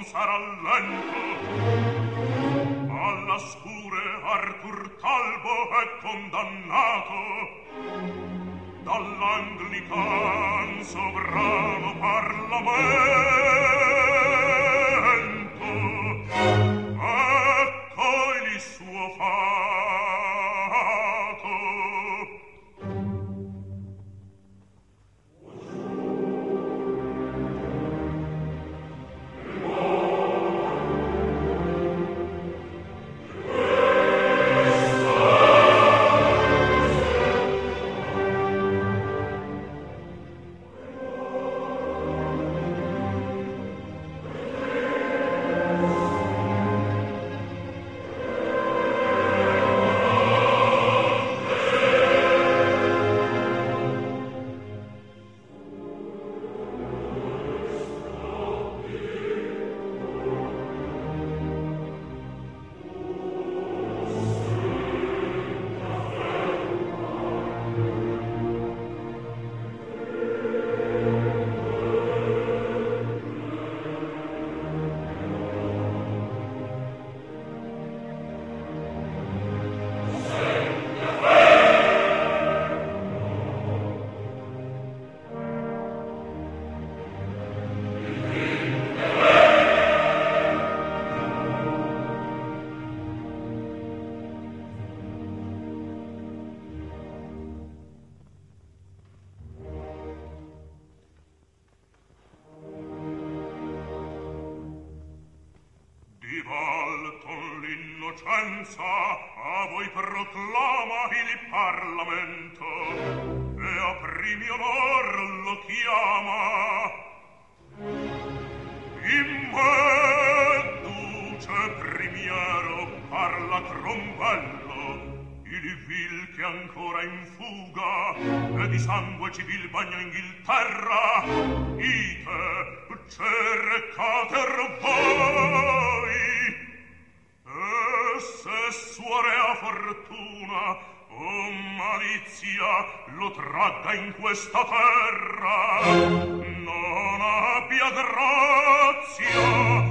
sarà lento. Alla scure Arthur Talbo è condannato dall'Anglican sovrano Parlamento. Ecco il suo fato. A voi proclama il Parlamento e a primi onor lo chiama. In me duce primiero parla Trombello, il vil che ancora in fuga e di sangue civil bagna Inghilterra. Ite, cercater voi, e se sua rea fortuna o malizia lo tragga in questa terra, non abbia grazia